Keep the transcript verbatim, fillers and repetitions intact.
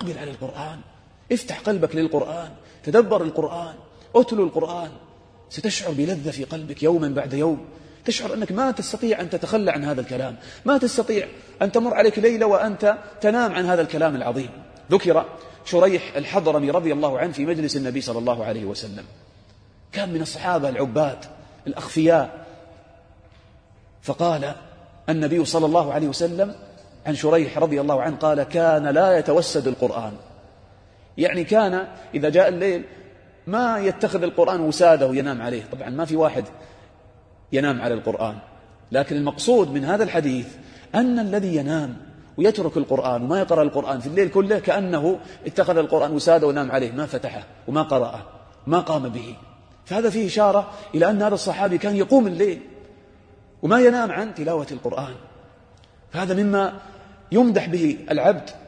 أقبل على القرآن، افتح قلبك للقرآن، تدبر القرآن، أتلو القرآن، ستشعر بلذة في قلبك يوما بعد يوم، تشعر أنك ما تستطيع أن تتخلى عن هذا الكلام، ما تستطيع أن تمر عليك ليلة وأنت تنام عن هذا الكلام العظيم. ذكر شريح الحضرمي رضي الله عنه في مجلس النبي صلى الله عليه وسلم، كان من الصحابة العباد الأخفياء، فقال النبي صلى الله عليه وسلم عن شريح رضي الله عنه قال: كان لا يتوسد القرآن، يعني كان إذا جاء الليل ما يتخذ القرآن وساده وينام عليه. طبعا ما في واحد ينام على القرآن، لكن المقصود من هذا الحديث أن الذي ينام ويترك القرآن وما يقرأ القرآن في الليل كله كأنه اتخذ القرآن وساده ونام عليه، ما فتحه وما قرأه ما قام به. فهذا فيه إشارة إلى أن هذا الصحابي كان يقوم الليل وما ينام عن تلاوة القرآن. فهذا مما يمدح به العبد